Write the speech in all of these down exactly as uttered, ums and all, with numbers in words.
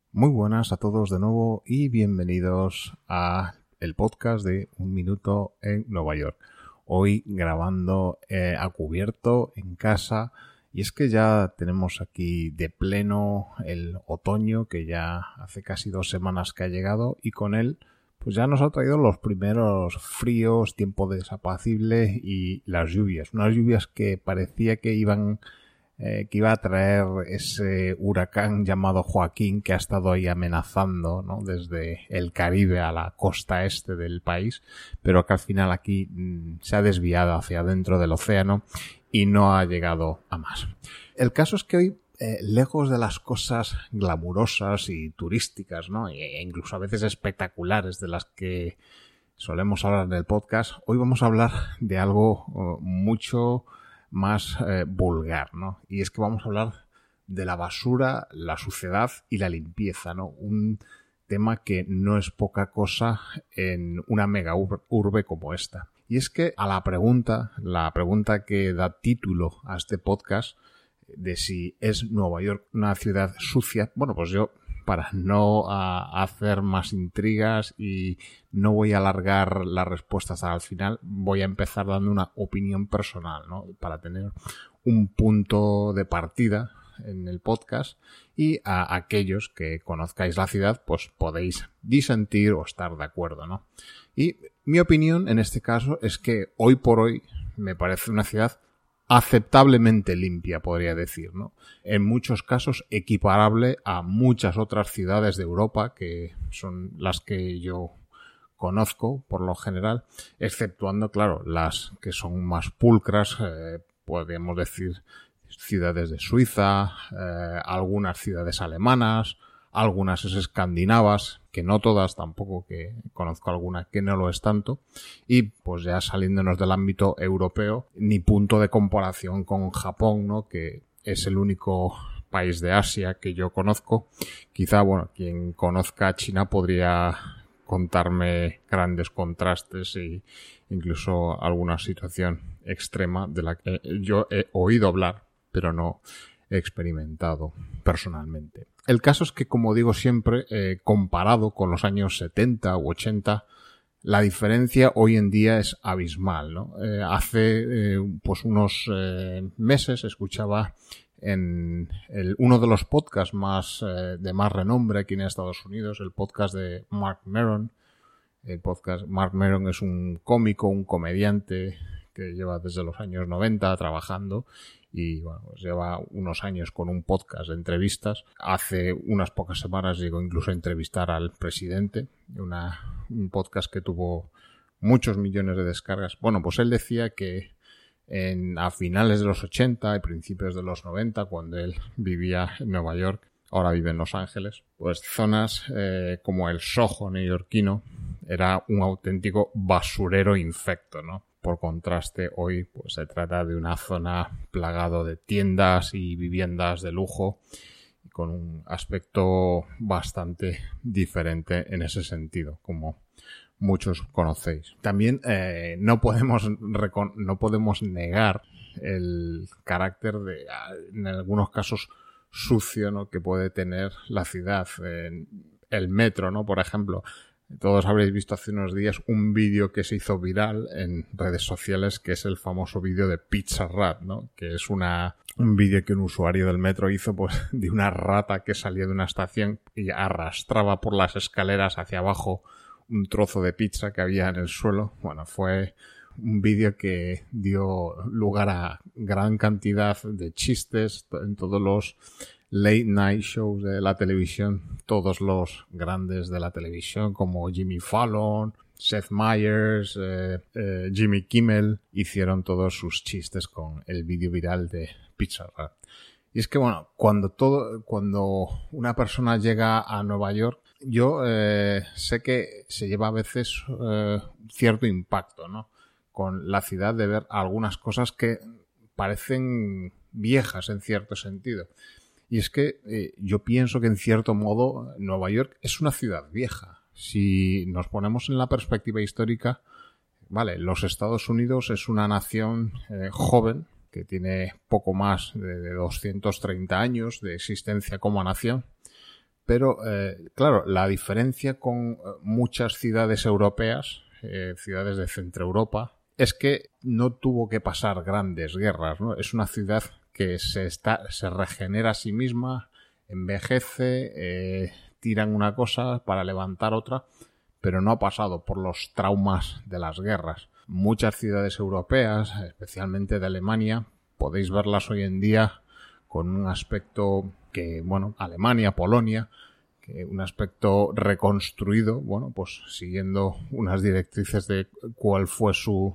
Muy buenas a todos de nuevo y bienvenidos a el podcast de Un Minuto en Nueva York. Hoy grabando eh, a cubierto en casa, y es que ya tenemos aquí de pleno el otoño, que ya hace casi dos semanas que ha llegado, y con él pues ya nos ha traído los primeros fríos, tiempo desapacible y las lluvias. Unas lluvias que parecía que iban eh, que iba a traer ese huracán llamado Joaquín, que ha estado ahí amenazando, ¿no?, desde el Caribe a la costa este del país, pero que al final aquí mmm, se ha desviado hacia adentro del océano y no ha llegado a más. El caso es que hoy, eh, lejos de las cosas glamurosas y turísticas, ¿no?, e incluso a veces espectaculares de las que solemos hablar en el podcast, hoy vamos a hablar de algo uh, mucho más eh, vulgar, ¿no? Y es que vamos a hablar de la basura, la suciedad y la limpieza, ¿no? Un tema que no es poca cosa en una mega urbe como esta. Y es que a la pregunta, la pregunta que da título a este podcast, de si es Nueva York una ciudad sucia, bueno, pues yo, para no a, hacer más intrigas y no voy a alargar las respuestas al final, voy a empezar dando una opinión personal, ¿no?, para tener un punto de partida en el podcast, y a aquellos que conozcáis la ciudad pues podéis disentir o estar de acuerdo, ¿no? Y mi opinión en este caso es que hoy por hoy me parece una ciudad aceptablemente limpia, podría decir, ¿no? En muchos casos equiparable a muchas otras ciudades de Europa, que son las que yo conozco por lo general, exceptuando, claro, las que son más pulcras, eh, podríamos decir ciudades de Suiza, eh, algunas ciudades alemanas, algunas escandinavas, que no todas tampoco, que conozco alguna que no lo es tanto, y pues ya saliéndonos del ámbito europeo, ni punto de comparación con Japón, ¿no?, que es el único país de Asia que yo conozco. Quizá, bueno, quien conozca China podría contarme grandes contrastes e incluso alguna situación extrema de la que yo he oído hablar, pero no he experimentado personalmente. El caso es que, como digo siempre, eh, comparado con los años setenta u ochenta, la diferencia hoy en día es abismal, ¿no? Eh, hace eh, pues unos eh, meses escuchaba en el, uno de los podcasts más eh, de más renombre aquí en Estados Unidos, el podcast de Marc Maron. El podcast, Marc Maron es un cómico, un comediante que lleva desde los años noventa trabajando, y bueno, pues lleva unos años con un podcast de entrevistas. Hace unas pocas semanas llegó incluso a entrevistar al presidente, una, un podcast que tuvo muchos millones de descargas. Bueno, pues él decía que en, a finales de los ochenta y principios de los noventa, cuando él vivía en Nueva York, ahora vive en Los Ángeles, pues zonas eh, como el Soho neoyorquino era un auténtico basurero infecto, ¿no? Por contraste, hoy pues se trata de una zona plagado de tiendas y viviendas de lujo, con un aspecto bastante diferente en ese sentido, como muchos conocéis. También eh, no podemos recon- no podemos negar el carácter de, en algunos casos, sucio, ¿no?, que puede tener la ciudad. Eh, el metro, ¿no?, por ejemplo. Todos habréis visto hace unos días un vídeo que se hizo viral en redes sociales, que es el famoso vídeo de Pizza Rat, ¿no?, que es una un vídeo que un usuario del metro hizo, pues, de una rata que salía de una estación y arrastraba por las escaleras hacia abajo un trozo de pizza que había en el suelo. Bueno, fue un vídeo que dio lugar a gran cantidad de chistes en todos los late night shows de la televisión. Todos los grandes de la televisión, como Jimmy Fallon, Seth Meyers, eh, eh, Jimmy Kimmel, hicieron todos sus chistes con el vídeo viral de Pizza Rat. Y es que, bueno, cuando todo, cuando una persona llega a Nueva York, yo eh, sé que se lleva a veces eh, cierto impacto, ¿no?, con la ciudad, de ver algunas cosas que parecen viejas en cierto sentido. Y es que eh, yo pienso que, en cierto modo, Nueva York es una ciudad vieja. Si nos ponemos en la perspectiva histórica, vale, los Estados Unidos es una nación eh, joven, que tiene poco más de, de doscientos treinta años de existencia como nación, Pero, eh, claro, la diferencia con muchas ciudades europeas, eh, ciudades de Centro Europa, es que no tuvo que pasar grandes guerras, ¿no? Es una ciudad que se, está, se regenera a sí misma, envejece, eh, tiran una cosa para levantar otra, pero no ha pasado por los traumas de las guerras. Muchas ciudades europeas, especialmente de Alemania, podéis verlas hoy en día con un aspecto que, bueno, Alemania, Polonia, que un aspecto reconstruido, bueno, pues siguiendo unas directrices de cuál fue su,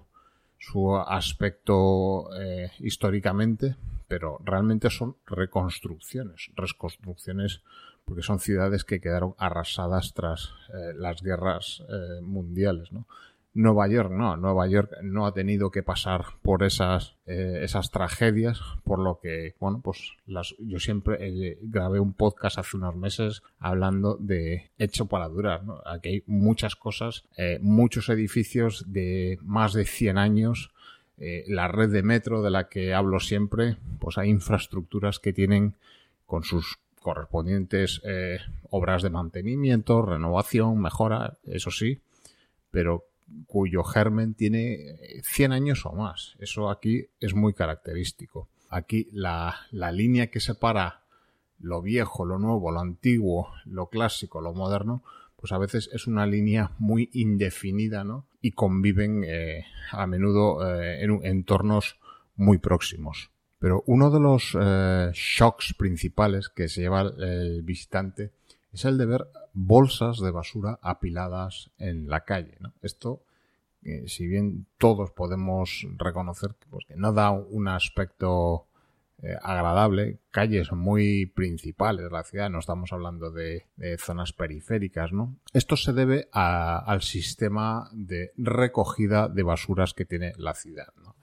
su aspecto eh, históricamente, pero realmente son reconstrucciones, reconstrucciones porque son ciudades que quedaron arrasadas tras eh, las guerras eh, mundiales, ¿no? Nueva York no, Nueva York no ha tenido que pasar por esas eh, esas tragedias, por lo que, bueno, pues las, yo siempre eh, grabé un podcast hace unos meses hablando de hecho para durar, ¿no? Aquí hay muchas cosas, eh, muchos edificios de más de cien años, eh, la red de metro de la que hablo siempre, pues hay infraestructuras que tienen con sus correspondientes eh, obras de mantenimiento, renovación, mejora, eso sí, pero cuyo germen tiene cien años o más. Eso aquí es muy característico. Aquí la, la línea que separa lo viejo, lo nuevo, lo antiguo, lo clásico, lo moderno, pues a veces es una línea muy indefinida, ¿no? Y conviven eh, a menudo eh, en entornos muy próximos. Pero uno de los eh, shocks principales que se lleva el, el visitante es el de ver bolsas de basura apiladas en la calle, ¿no? Esto, eh, si bien todos podemos reconocer pues, que no da un aspecto eh, agradable, calles muy principales de la ciudad, no estamos hablando de, de zonas periféricas, ¿no? Esto se debe a, al sistema de recogida de basuras que tiene la ciudad, ¿no?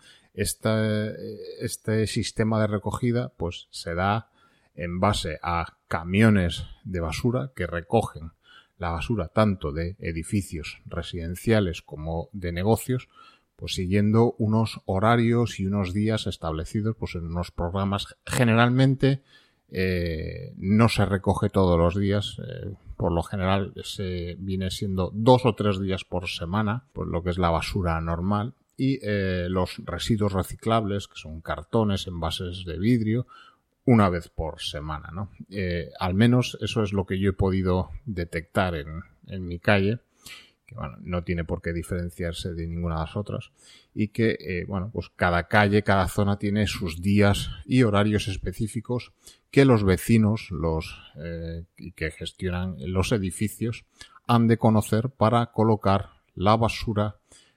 Este, este sistema de recogida pues se da en base a camiones de basura que recogen la basura tanto de edificios residenciales como de negocios, pues siguiendo unos horarios y unos días establecidos pues en unos programas. Generalmente eh, no se recoge todos los días, eh, por lo general se viene siendo dos o tres días por semana, pues lo que es la basura normal, y eh, los residuos reciclables, que son cartones, envases de vidrio, una vez por semana, ¿no? Eh, al menos eso es lo que yo he podido detectar en, en mi calle, que bueno, no tiene por qué diferenciarse de ninguna de las otras, y que, eh, bueno, pues cada calle, cada zona tiene sus días y horarios específicos que los vecinos, los eh, que gestionan los edificios, han de conocer para colocar la basura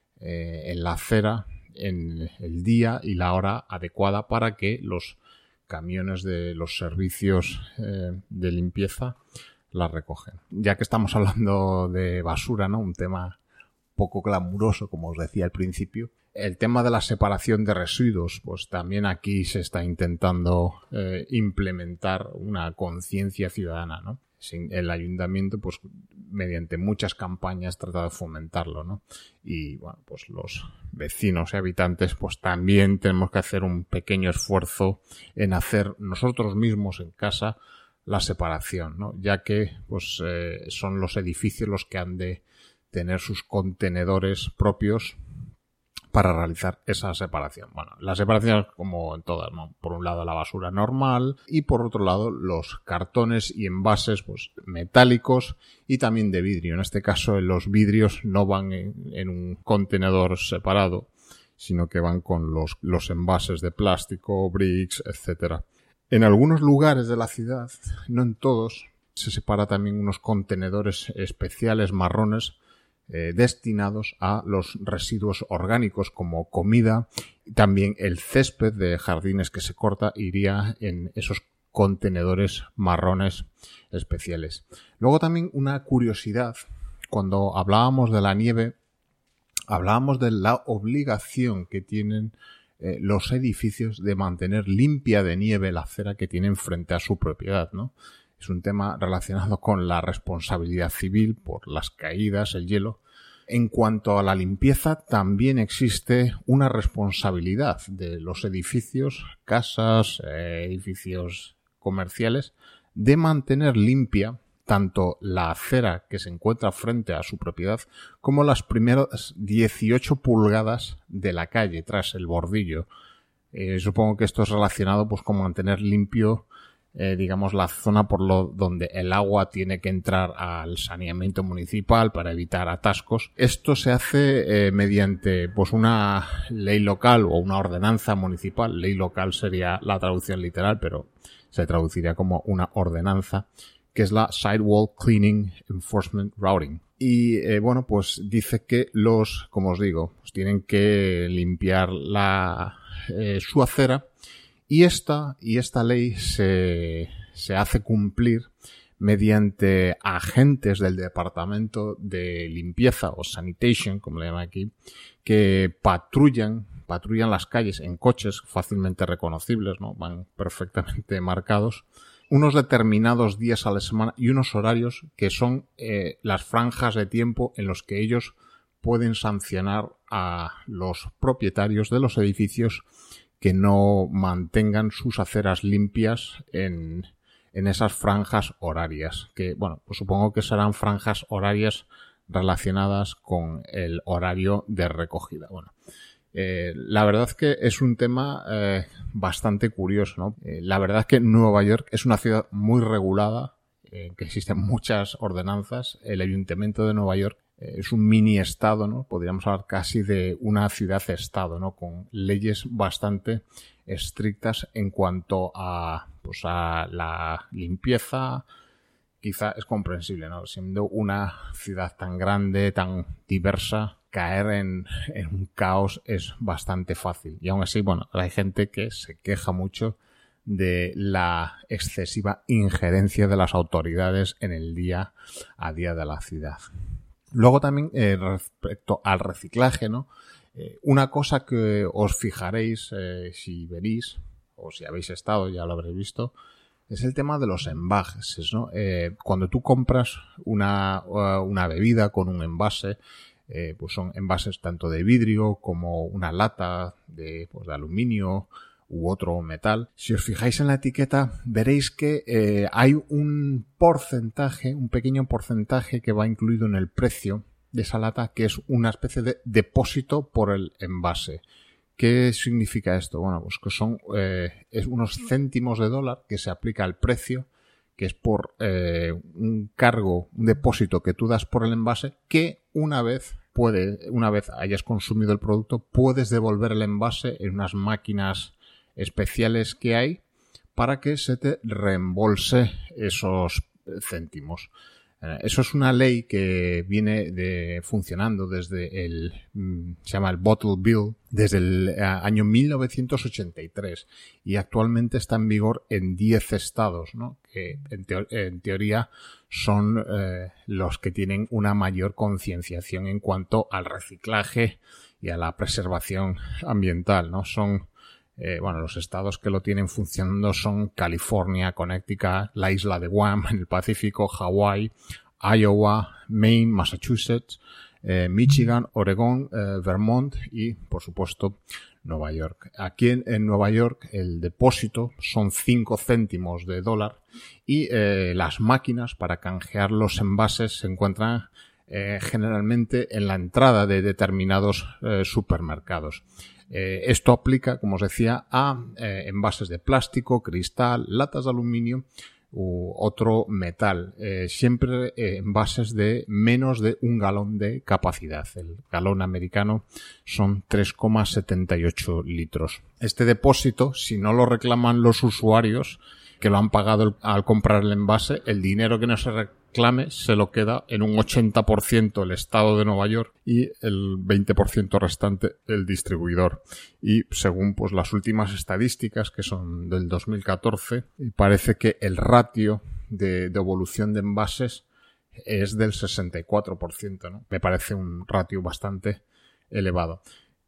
eh, en la acera en el día y la hora adecuada para que los camiones de los servicios eh, de limpieza la recogen. Ya que estamos hablando de basura, ¿no? Un tema poco glamuroso, como os decía al principio. El tema de la separación de residuos, pues también aquí se está intentando eh, implementar una conciencia ciudadana, ¿no? Sin el ayuntamiento, pues mediante muchas campañas trata de fomentarlo, ¿no? Y bueno, pues los vecinos y habitantes, pues también tenemos que hacer un pequeño esfuerzo en hacer nosotros mismos en casa la separación, ¿no? Ya que pues eh, son los edificios los que han de tener sus contenedores propios para realizar esa separación. Bueno, la separación es como en todas, ¿no? Por un lado la basura normal y por otro lado los cartones y envases pues metálicos y también de vidrio. En este caso los vidrios no van en, en un contenedor separado, sino que van con los, los envases de plástico, bricks, etcétera. En algunos lugares de la ciudad, no en todos, se separa también unos contenedores especiales marrones Eh, destinados a los residuos orgánicos como comida. También el césped de jardines que se corta iría en esos contenedores marrones especiales. Luego también una curiosidad, cuando hablábamos de la nieve, hablábamos de la obligación que tienen eh, los edificios de mantener limpia de nieve la acera que tienen frente a su propiedad, ¿no? Es un tema relacionado con la responsabilidad civil por las caídas, el hielo. En cuanto a la limpieza, también existe una responsabilidad de los edificios, casas, eh, edificios comerciales, de mantener limpia tanto la acera que se encuentra frente a su propiedad como las primeras dieciocho pulgadas de la calle tras el bordillo. Eh, supongo que esto es relacionado pues con mantener limpio Eh, digamos la zona por lo donde el agua tiene que entrar al saneamiento municipal para evitar atascos. Esto se hace eh, mediante pues una ley local o una ordenanza municipal. Ley local sería la traducción literal, pero se traduciría como una ordenanza, que es la Sidewall Cleaning Enforcement Routing. Y eh, bueno, pues dice que los, como os digo, pues tienen que limpiar la eh, su acera. Y esta, y esta ley se, se hace cumplir mediante agentes del departamento de limpieza o sanitation, como le llaman aquí, que patrullan, patrullan las calles en coches fácilmente reconocibles, ¿no? Van perfectamente marcados, unos determinados días a la semana y unos horarios que son eh, las franjas de tiempo en los que ellos pueden sancionar a los propietarios de los edificios que no mantengan sus aceras limpias en, en esas franjas horarias. Que, bueno, pues supongo que serán franjas horarias relacionadas con el horario de recogida. Bueno, eh, la verdad es que es un tema eh, bastante curioso, ¿no? Eh, la verdad es que Nueva York es una ciudad muy regulada, eh, que existen muchas ordenanzas. El Ayuntamiento de Nueva York es un mini estado, ¿no? Podríamos hablar casi de una ciudad-estado, ¿no? Con leyes bastante estrictas en cuanto a, pues a la limpieza. Quizá es comprensible, ¿no? Siendo una ciudad tan grande, tan diversa, caer en, en un caos es bastante fácil. Y aún así, bueno, hay gente que se queja mucho de la excesiva injerencia de las autoridades en el día a día de la ciudad. Luego también, eh, respecto al reciclaje, ¿no? Eh, una cosa que os fijaréis eh, si venís, o si habéis estado, ya lo habréis visto, es el tema de los envases, ¿no? Eh, cuando tú compras una, una bebida con un envase, eh, pues son envases tanto de vidrio como una lata de, pues de aluminio u otro metal. Si os fijáis en la etiqueta, veréis que eh, hay un porcentaje, un pequeño porcentaje que va incluido en el precio de esa lata, que es una especie de depósito por el envase. ¿Qué significa esto? Bueno, pues que son eh, es unos céntimos de dólar que se aplica al precio, que es por eh, un cargo, un depósito que tú das por el envase, que una vez puede, una vez hayas consumido el producto, puedes devolver el envase en unas máquinas especiales que hay para que se te reembolse esos céntimos. Eh, eso es una ley que viene de funcionando desde el, se llama el Bottle Bill, desde el eh, año mil novecientos ochenta y tres y actualmente está en vigor en diez estados, ¿no? Que en, teo- en teoría son eh, los que tienen una mayor concienciación en cuanto al reciclaje y a la preservación ambiental, ¿no? Son Eh, bueno, los estados que lo tienen funcionando son California, Connecticut, la isla de Guam en el Pacífico, Hawái, Iowa, Maine, Massachusetts, eh, Michigan, Oregón, eh, Vermont y, por supuesto, Nueva York. Aquí en, en Nueva York el depósito son cinco céntimos de dólar y eh, las máquinas para canjear los envases se encuentran eh, generalmente en la entrada de determinados eh, supermercados. Eh, esto aplica, como os decía, a eh, envases de plástico, cristal, latas de aluminio u otro metal. Eh, siempre eh, envases de menos de un galón de capacidad. El galón americano son tres coma setenta y ocho litros. Este depósito, si no lo reclaman los usuarios que lo han pagado al comprar el envase, el dinero que no se reclame se lo queda en un ochenta por ciento el estado de Nueva York y el veinte por ciento restante el distribuidor. Y según pues las últimas estadísticas, que son del dos mil catorce, parece que el ratio de devolución de envases es del sesenta y cuatro por ciento, ¿no? Me parece un ratio bastante elevado.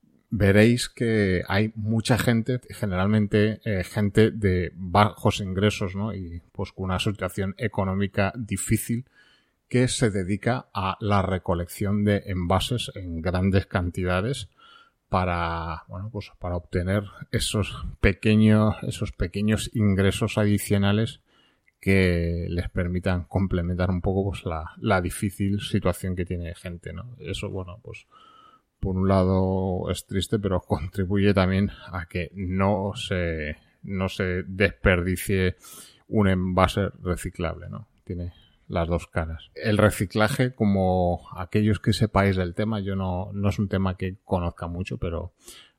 Veréis que hay mucha gente, generalmente eh, gente de bajos ingresos, ¿no? Y pues con una situación económica difícil, que se dedica a la recolección de envases en grandes cantidades para, bueno, pues para obtener esos pequeños, esos pequeños ingresos adicionales que les permitan complementar un poco pues la, la difícil situación que tiene gente, ¿no? Eso, bueno, pues por un lado es triste, pero contribuye también a que no se, no se desperdicie un envase reciclable, ¿no? Tiene las dos caras. El reciclaje, como aquellos que sepáis del tema, yo no, no es un tema que conozca mucho, pero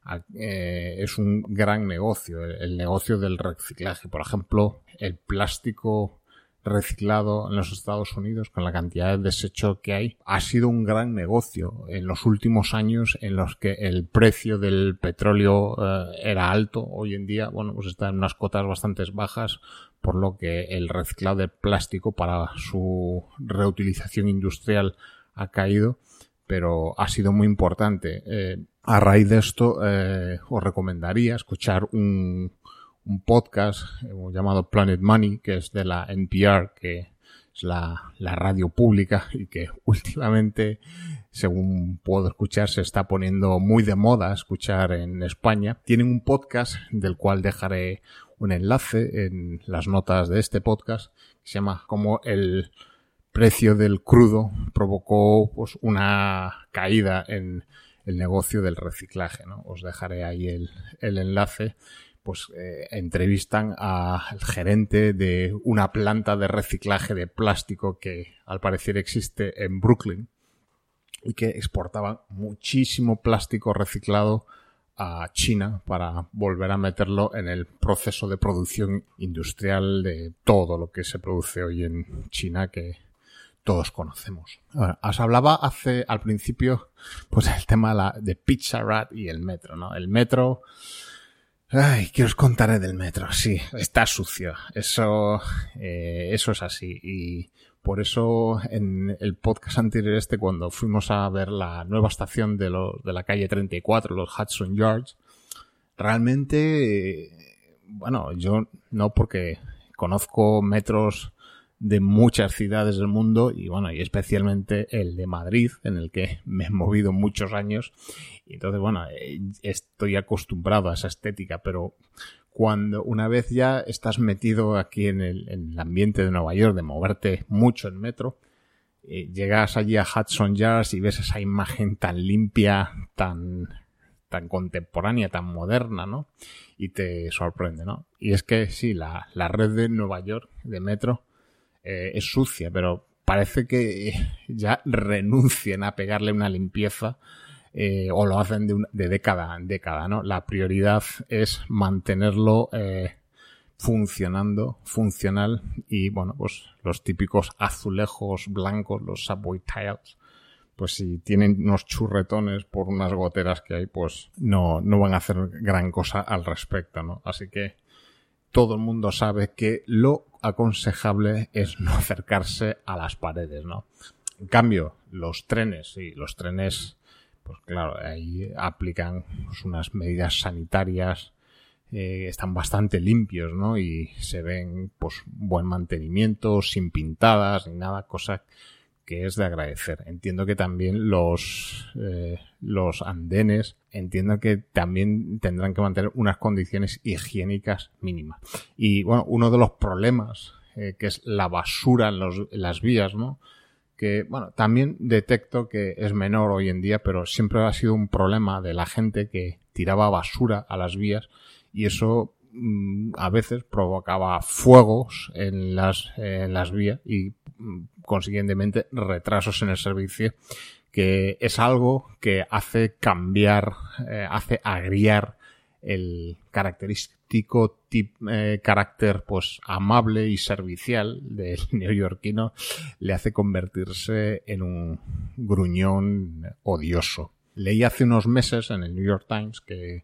eh, es un gran negocio, el, el negocio del reciclaje. Por ejemplo, el plástico reciclado en los Estados Unidos, con la cantidad de desecho que hay, ha sido un gran negocio en los últimos años en los que el precio del petróleo eh, era alto. Hoy en día, bueno, pues está en unas cotas bastante bajas, por lo que el reciclado de plástico para su reutilización industrial ha caído, pero ha sido muy importante. Eh, a raíz de esto, eh, os recomendaría escuchar un un podcast llamado Planet Money, que es de la N P R, que es la, la radio pública y que últimamente, según puedo escuchar, se está poniendo muy de moda escuchar en España. Tienen un podcast del cual dejaré un enlace en las notas de este podcast, que se llama Cómo el precio del crudo provocó pues una caída en el negocio del reciclaje, ¿no? Os dejaré ahí el, el enlace. Pues eh, entrevistan al gerente de una planta de reciclaje de plástico que al parecer existe en Brooklyn y que exportaban muchísimo plástico reciclado a China para volver a meterlo en el proceso de producción industrial de todo lo que se produce hoy en China, que todos conocemos. Bueno, os hablaba hace al principio pues el tema de, la, de Pizza Rat y el metro, ¿no? El metro... Ay, ¿qué os contaré del metro? Sí, está sucio. Eso, eh, eso es así. Y por eso en el podcast anterior este, cuando fuimos a ver la nueva estación de, lo, de la calle treinta y cuatro, los Hudson Yards, realmente, eh, bueno, yo no, porque conozco metros de muchas ciudades del mundo y bueno, y especialmente el de Madrid, en el que me he movido muchos años, y entonces bueno, estoy acostumbrado a esa estética, pero cuando una vez ya estás metido aquí en el, en el ambiente de Nueva York, de moverte mucho en metro, eh, llegas allí a Hudson Yards y ves esa imagen tan limpia, tan tan contemporánea, tan moderna, ¿no? Y te sorprende, ¿no? Y es que sí, la, la red de Nueva York de metro Eh, es sucia, pero parece que ya renuncien a pegarle una limpieza eh, o lo hacen de, una, de década en década, ¿no? La prioridad es mantenerlo eh, funcionando, funcional y, bueno, pues los típicos azulejos blancos, los subway tiles, pues si tienen unos churretones por unas goteras que hay, pues no, no van a hacer gran cosa al respecto, ¿no? Así que todo el mundo sabe que lo aconsejable es no acercarse a las paredes, ¿no? En cambio, los trenes, sí, los trenes, pues claro, ahí aplican pues, unas medidas sanitarias, eh, están bastante limpios, ¿no? Y se ven, pues, buen mantenimiento, sin pintadas ni nada, cosa que es de agradecer. Entiendo que también los eh, los andenes, entiendo que también tendrán que mantener unas condiciones higiénicas mínimas. Y bueno, uno de los problemas eh, que es la basura en, los, en las vías, ¿no? Que bueno, también detecto que es menor hoy en día, pero siempre ha sido un problema de la gente que tiraba basura a las vías y eso mmm, a veces provocaba fuegos en las, eh, en las vías y consiguientemente retrasos en el servicio, que es algo que hace cambiar, eh, hace agriar el característico tip, eh, carácter pues amable y servicial del neoyorquino, le hace convertirse en un gruñón odioso. Leí hace unos meses en el New York Times que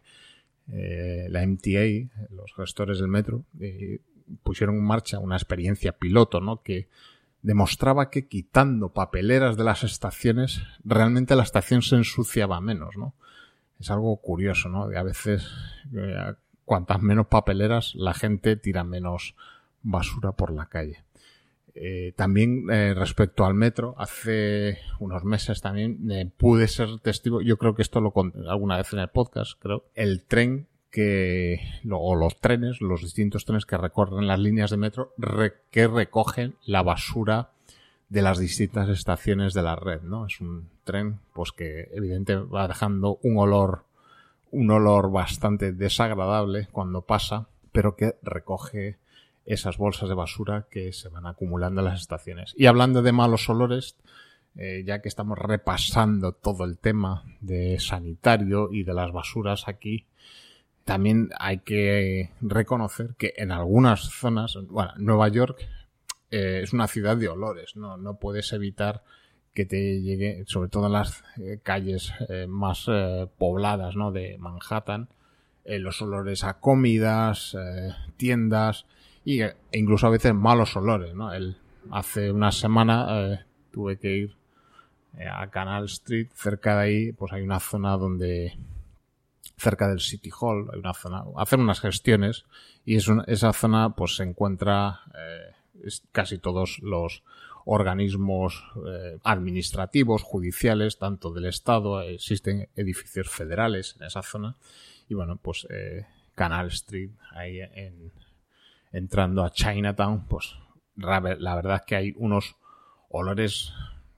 eh, la M T A, los gestores del metro, eh, pusieron en marcha una experiencia piloto, ¿no? Que demostraba que quitando papeleras de las estaciones, realmente la estación se ensuciaba menos, ¿no? Es algo curioso, ¿no? A veces, eh, cuantas menos papeleras, la gente tira menos basura por la calle. Eh, también eh, respecto al metro, hace unos meses también eh, pude ser testigo, yo creo que esto lo conté alguna vez en el podcast, creo, el tren que, o los trenes, los distintos trenes que recorren las líneas de metro, re, que recogen la basura de las distintas estaciones de la red, ¿no? Es un tren, pues que evidentemente va dejando un olor, un olor bastante desagradable cuando pasa, pero que recoge esas bolsas de basura que se van acumulando en las estaciones. Y hablando de malos olores, eh, ya que estamos repasando todo el tema de sanitario y de las basuras aquí, también hay que reconocer que en algunas zonas, bueno, Nueva York eh, es una ciudad de olores, ¿no? No puedes evitar que te llegue, sobre todo en las eh, calles eh, más eh, pobladas, ¿no? De Manhattan, eh, los olores a comidas, eh, tiendas y, e incluso a veces malos olores, ¿no? El, hace una semana eh, tuve que ir eh, a Canal Street, cerca de ahí pues hay una zona donde, cerca del City Hall, hay una zona, hacer unas gestiones y es una, esa zona pues se encuentra eh, es casi todos los organismos eh, administrativos, judiciales, tanto del Estado, existen edificios federales en esa zona y bueno, pues eh, Canal Street, ahí en, entrando a Chinatown, pues la verdad es que hay unos olores,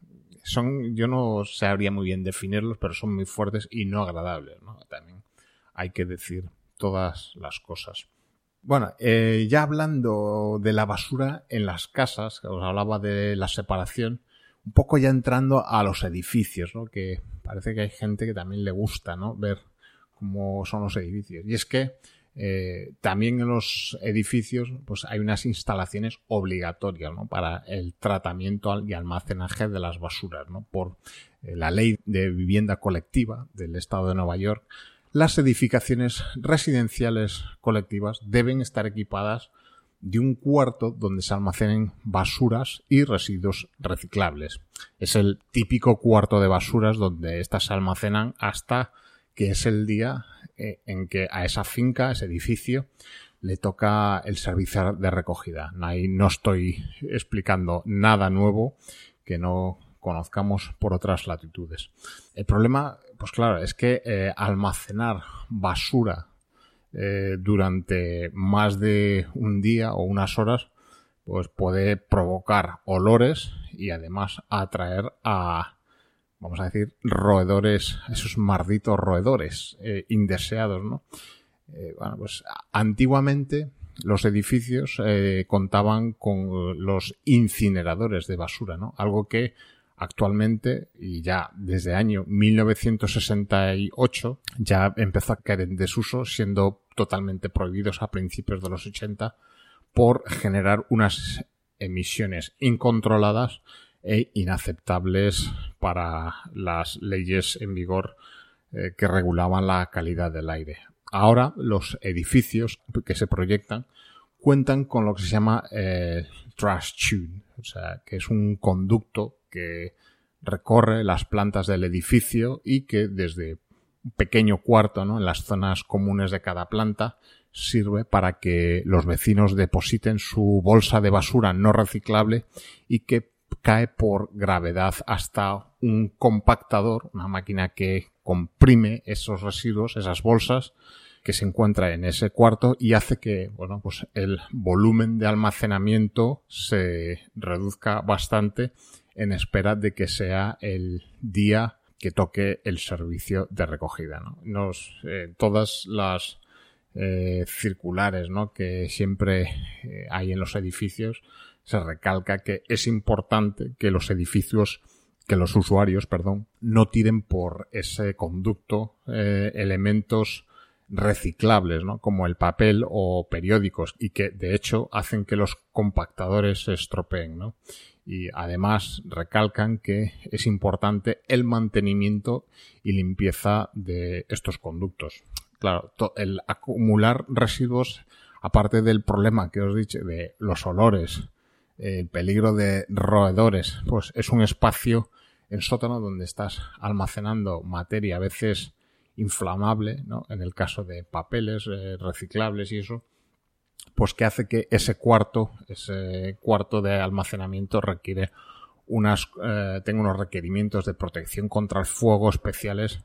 son, yo no sabría muy bien definirlos, pero son muy fuertes y no agradables, ¿no? También hay que decir todas las cosas. Bueno, eh, ya hablando de la basura en las casas, os hablaba de la separación, un poco ya entrando a los edificios, ¿no? Que parece que hay gente que también le gusta, ¿no? Ver cómo son los edificios. Y es que eh, también en los edificios pues hay unas instalaciones obligatorias, ¿no? Para el tratamiento y almacenaje de las basuras, ¿no? Por eh, la ley de vivienda colectiva del Estado de Nueva York, las edificaciones residenciales colectivas deben estar equipadas de un cuarto donde se almacenen basuras y residuos reciclables. Es el típico cuarto de basuras donde éstas se almacenan hasta que es el día eh, en que a esa finca, a ese edificio, le toca el servicio de recogida. Ahí no estoy explicando nada nuevo que no conozcamos por otras latitudes. El problema, pues claro, es que eh, almacenar basura eh, durante más de un día o unas horas, pues puede provocar olores y además atraer a, vamos a decir, roedores, esos malditos roedores eh, indeseados, ¿no? Eh, bueno, pues antiguamente los edificios eh, contaban con los incineradores de basura, ¿no? Algo que actualmente, y ya desde el año mil novecientos sesenta y ocho, ya empezó a caer en desuso, siendo totalmente prohibidos a principios de los ochenta por generar unas emisiones incontroladas e inaceptables para las leyes en vigor eh, que regulaban la calidad del aire. Ahora los edificios que se proyectan cuentan con lo que se llama eh, trash chute, o sea, que es un conducto que recorre las plantas del edificio y que desde un pequeño cuarto, ¿no? En las zonas comunes de cada planta sirve para que los vecinos depositen su bolsa de basura no reciclable y que cae por gravedad hasta un compactador, una máquina que comprime esos residuos, esas bolsas que se encuentra en ese cuarto y hace que, bueno, pues el volumen de almacenamiento se reduzca bastante en espera de que sea el día que toque el servicio de recogida, ¿no? Nos, eh, todas las eh, circulares, ¿no? Que siempre eh, hay en los edificios, se recalca que es importante que los edificios, que los usuarios, perdón, no tiren por ese conducto eh, elementos reciclables, ¿no? Como el papel o periódicos y que de hecho hacen que los compactadores se estropeen, ¿no? Y además recalcan que es importante el mantenimiento y limpieza de estos conductos. Claro, el acumular residuos, aparte del problema que os he dicho de los olores, el peligro de roedores, pues es un espacio en sótano donde estás almacenando materia a veces inflamable, ¿no? En el caso de papeles eh, reciclables y eso, pues que hace que ese cuarto, ese cuarto de almacenamiento requiere unas, eh, tenga unos requerimientos de protección contra el fuego especiales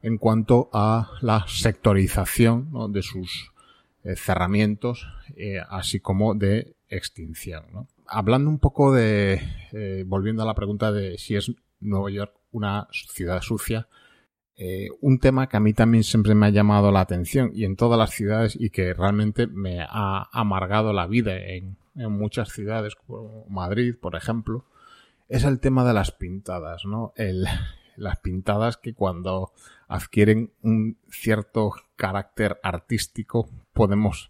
en cuanto a la sectorización, ¿no?, de sus eh, cerramientos, eh, así como de extinción, ¿no? Hablando un poco de, eh, volviendo a la pregunta de si es Nueva York una ciudad sucia, eh, un tema que a mí también siempre me ha llamado la atención y en todas las ciudades y que realmente me ha amargado la vida en, en muchas ciudades, como Madrid, por ejemplo, es el tema de las pintadas, ¿no? El, las pintadas que cuando adquieren un cierto carácter artístico podemos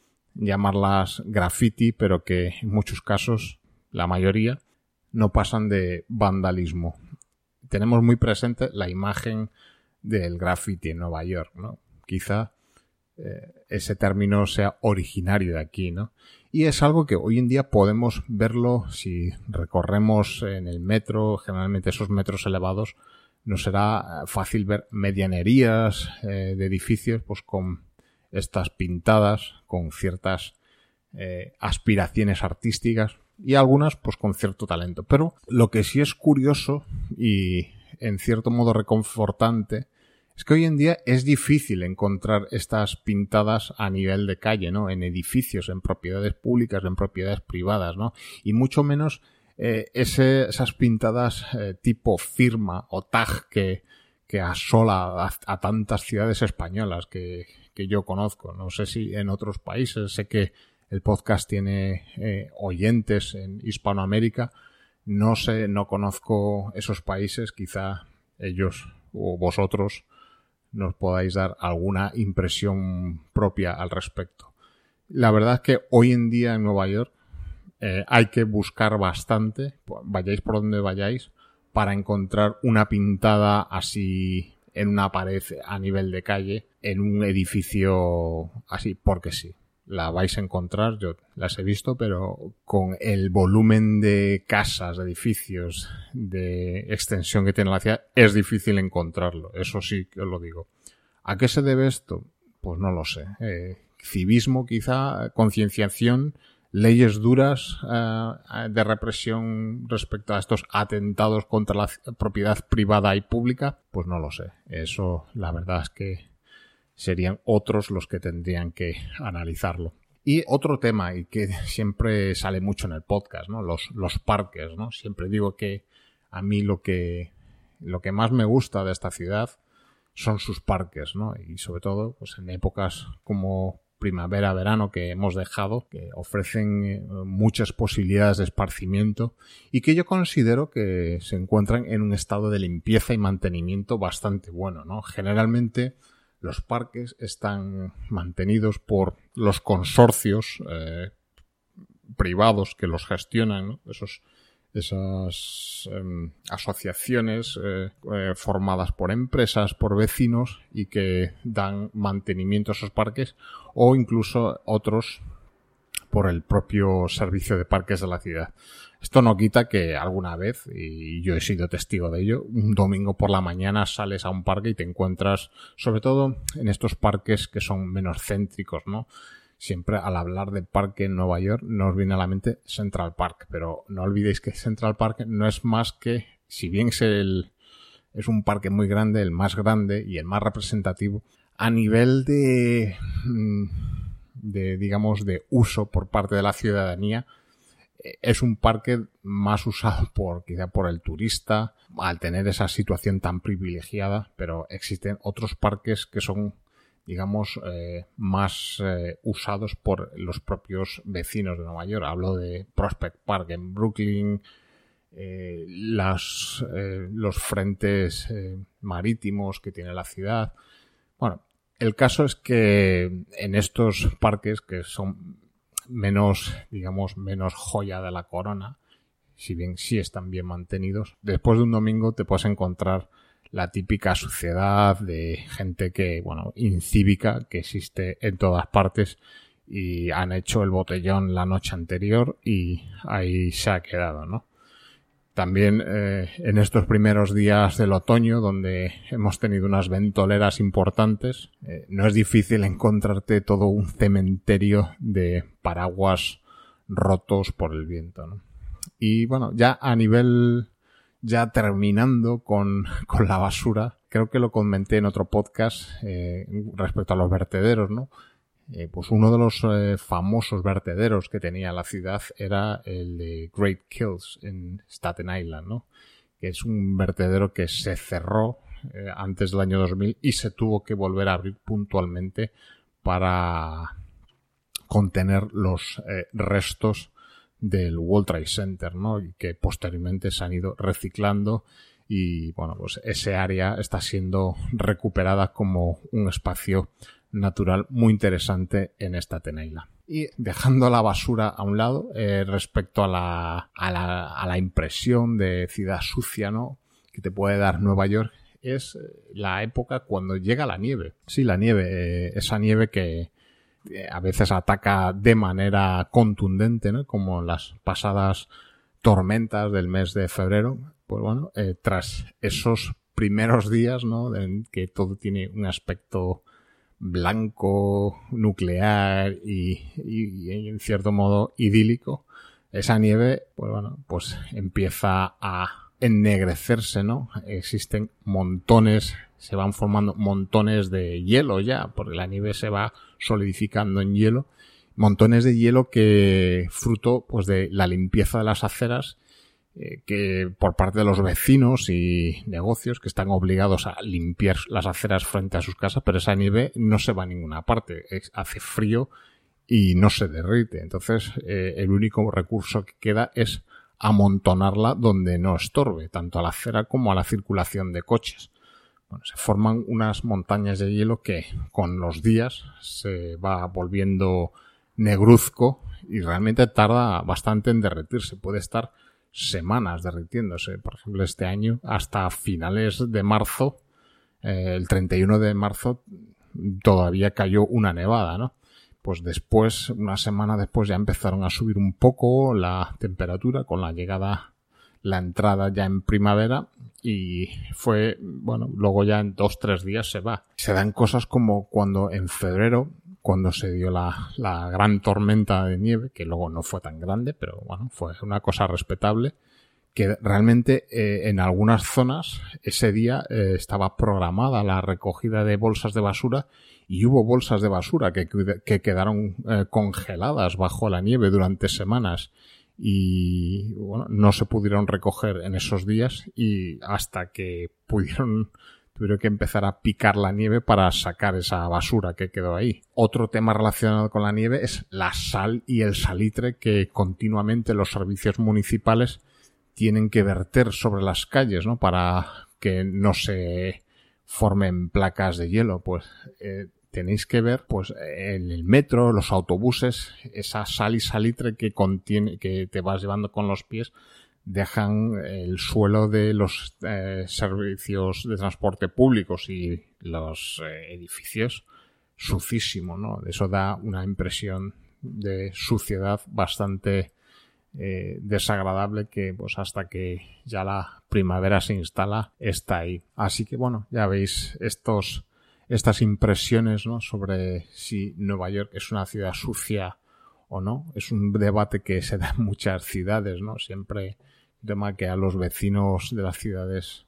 llamarlas graffiti, pero que en muchos casos, la mayoría, no pasan de vandalismo. Tenemos muy presente la imagen del graffiti en Nueva York, ¿no? Quizá eh, ese término sea originario de aquí, ¿no? Y es algo que hoy en día podemos verlo si recorremos en el metro, generalmente esos metros elevados, nos será fácil ver medianerías eh, de edificios pues con estas pintadas, con ciertas eh, aspiraciones artísticas y algunas pues con cierto talento. Pero lo que sí es curioso y en cierto modo reconfortante es que hoy en día es difícil encontrar estas pintadas a nivel de calle, ¿no? En edificios, en propiedades públicas, en propiedades privadas, ¿no? Y mucho menos eh, ese, esas pintadas eh, tipo firma o tag que, que asola a, a tantas ciudades españolas que, que yo conozco. No sé si en otros países, sé que el podcast tiene eh, oyentes en Hispanoamérica. No sé, no conozco esos países. Quizá ellos o vosotros nos podáis dar alguna impresión propia al respecto. La verdad es que hoy en día en Nueva York eh, hay que buscar bastante, vayáis por donde vayáis, para encontrar una pintada así en una pared a nivel de calle, en un edificio así, porque sí. La vais a encontrar, yo las he visto, pero con el volumen de casas, de edificios, de extensión que tiene la ciudad, es difícil encontrarlo. Eso sí que os lo digo. ¿A qué se debe esto? Pues no lo sé. Eh, civismo quizá, concienciación, leyes duras eh, de represión respecto a estos atentados contra la propiedad privada y pública, pues no lo sé. Eso la verdad es que serían otros los que tendrían que analizarlo. Y otro tema, y que siempre sale mucho en el podcast, ¿no? Los, los parques, ¿no? Siempre digo que a mí lo que, lo que más me gusta de esta ciudad son sus parques, ¿no? Y sobre todo, pues en épocas como primavera, verano que hemos dejado, que ofrecen eh, muchas posibilidades de esparcimiento y que yo considero que se encuentran en un estado de limpieza y mantenimiento bastante bueno, ¿no? Generalmente los parques están mantenidos por los consorcios eh, privados que los gestionan, ¿no? Esos, esas eh, asociaciones eh, eh, formadas por empresas, por vecinos y que dan mantenimiento a esos parques, o incluso otros por el propio servicio de parques de la ciudad. Esto no quita que alguna vez, y yo he sido testigo de ello, un domingo por la mañana sales a un parque y te encuentras, sobre todo en estos parques que son menos céntricos, ¿no? Siempre al hablar de parque en Nueva York nos viene a la mente Central Park, pero no olvidéis que Central Park no es más que, si bien es, el, es un parque muy grande, el más grande y el más representativo, a nivel de, de digamos, de uso por parte de la ciudadanía, es un parque más usado por quizá por el turista al tener esa situación tan privilegiada, pero existen otros parques que son, digamos, eh, más eh, usados por los propios vecinos de Nueva York. Hablo de Prospect Park en Brooklyn, eh, las, eh, los frentes eh, marítimos que tiene la ciudad. Bueno, el caso es que en estos parques que son menos, digamos, menos joya de la corona, si bien sí están bien mantenidos, después de un domingo te puedes encontrar la típica suciedad de gente que, bueno, incívica, que existe en todas partes y han hecho el botellón la noche anterior y ahí se ha quedado, ¿no? También eh, en estos primeros días del otoño, donde hemos tenido unas ventoleras importantes, eh, no es difícil encontrarte todo un cementerio de paraguas rotos por el viento, ¿no? Y bueno, ya a nivel, ya terminando con, con la basura, creo que lo comenté en otro podcast eh, respecto a los vertederos, ¿no? Eh, pues uno de los eh, famosos vertederos que tenía la ciudad era el de Great Kills en Staten Island, ¿no? Que es un vertedero que se cerró eh, antes del año dos mil y se tuvo que volver a abrir puntualmente para contener los eh, restos del World Trade Center, ¿no? Y que posteriormente se han ido reciclando y, bueno, pues ese área está siendo recuperada como un espacio natural muy interesante en Staten Island. Y dejando la basura a un lado, eh, respecto a la, a la, a la impresión de ciudad sucia, ¿no? Que te puede dar Nueva York, es la época cuando llega la nieve. Sí, la nieve, eh, esa nieve que eh, a veces ataca de manera contundente, ¿no? Como las pasadas tormentas del mes de febrero. Pues bueno, eh, tras esos primeros días, ¿no? En que todo tiene un aspecto blanco, nuclear y, y, y en cierto modo idílico, esa nieve, pues bueno, pues empieza a ennegrecerse, ¿no? Existen montones, se van formando montones de hielo ya, porque la nieve se va solidificando en hielo, montones de hielo que fruto pues de la limpieza de las aceras, eh, que por parte de los vecinos y negocios que están obligados a limpiar las aceras frente a sus casas, pero esa nieve no se va a ninguna parte, es, hace frío y no se derrite. Entonces eh, el único recurso que queda es amontonarla donde no estorbe, tanto a la acera como a la circulación de coches. Bueno, se forman unas montañas de hielo que con los días se va volviendo negruzco y realmente tarda bastante en derretirse, puede estar semanas derritiéndose. Por ejemplo, este año hasta finales de marzo, eh, el treinta y uno de marzo, todavía cayó una nevada, ¿no? Pues después, una semana después, ya empezaron a subir un poco la temperatura con la llegada, la entrada ya en primavera y fue, bueno, luego ya en dos, tres días se va. Se dan cosas como cuando en febrero, cuando se dio la, la gran tormenta de nieve, que luego no fue tan grande, pero bueno, fue una cosa respetable, que realmente eh, en algunas zonas ese día eh, estaba programada la recogida de bolsas de basura y hubo bolsas de basura que, que quedaron eh, congeladas bajo la nieve durante semanas y bueno, no se pudieron recoger en esos días y hasta que pudieron tuvieron que empezar a picar la nieve para sacar esa basura que quedó ahí. Otro tema relacionado con la nieve es la sal y el salitre que continuamente los servicios municipales tienen que verter sobre las calles, ¿no? Para que no se formen placas de hielo. Pues eh, tenéis que ver, pues en el metro, los autobuses, esa sal y salitre que contiene, que te vas llevando con los pies, dejan el suelo de los eh, servicios de transporte públicos y los eh, edificios sucísimo, ¿no? Eso da una impresión de suciedad bastante eh, desagradable que pues hasta que ya la primavera se instala está ahí. Así que bueno, ya veis estos estas impresiones, ¿no? Sobre si Nueva York es una ciudad sucia o no. Es un debate que se da en muchas ciudades, ¿no? Siempre un tema que a los vecinos de las ciudades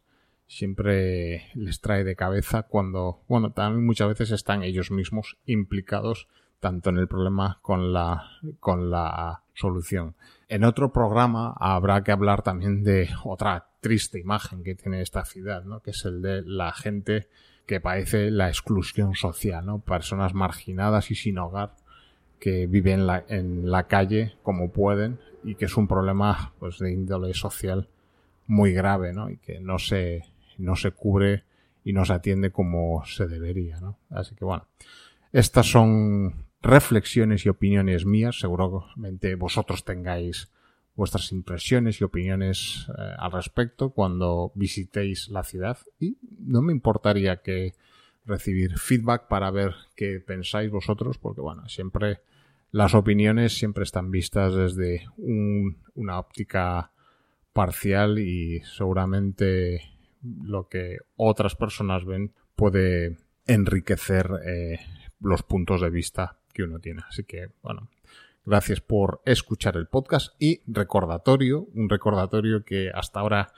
siempre les trae de cabeza cuando, bueno, también muchas veces están ellos mismos implicados tanto en el problema con la, con la solución. En otro programa habrá que hablar también de otra triste imagen que tiene esta ciudad, ¿no? Que es el de la gente que padece la exclusión social, ¿no? Personas marginadas y sin hogar que viven en la, en la calle como pueden y que es un problema pues de índole social muy grave, ¿no? Y que no se no se cubre y no se atiende como se debería, ¿no? Así que bueno, estas son reflexiones y opiniones mías. Seguramente vosotros tengáis vuestras impresiones y opiniones eh, al respecto cuando visitéis la ciudad y no me importaría que recibir feedback para ver qué pensáis vosotros, porque bueno, siempre las opiniones siempre están vistas desde un, una óptica parcial y seguramente lo que otras personas ven puede enriquecer eh, los puntos de vista que uno tiene. Así que, bueno, gracias por escuchar el podcast y recordatorio, un recordatorio que hasta ahora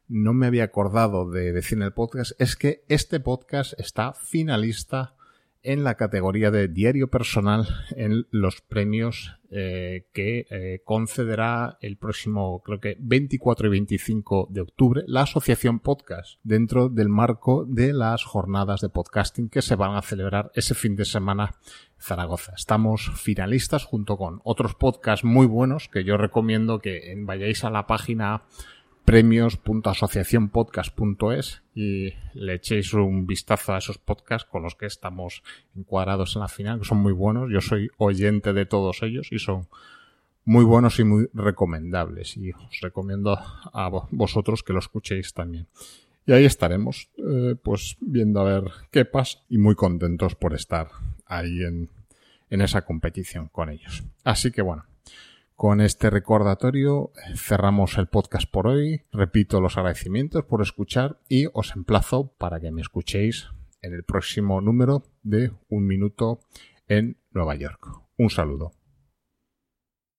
no me había acordado de decir en el podcast es que este podcast está finalista en la categoría de diario personal en los premios eh, que eh, concederá el próximo, creo que veinticuatro y veinticinco de octubre, la Asociación Podcast, dentro del marco de las jornadas de podcasting que se van a celebrar ese fin de semana en Zaragoza. Estamos finalistas junto con otros podcasts muy buenos que yo recomiendo que vayáis a la página premios punto asociación podcast punto es y le echéis un vistazo a esos podcasts con los que estamos encuadrados en la final, que son muy buenos. Yo soy oyente de todos ellos y son muy buenos y muy recomendables, y os recomiendo a vosotros que lo escuchéis también. Y ahí estaremos, eh, pues viendo a ver qué pasa, y muy contentos por estar ahí en, en esa competición con ellos. Así que bueno, con este recordatorio cerramos el podcast por hoy. Repito los agradecimientos por escuchar y os emplazo para que me escuchéis en el próximo número de Un Minuto en Nueva York. Un saludo.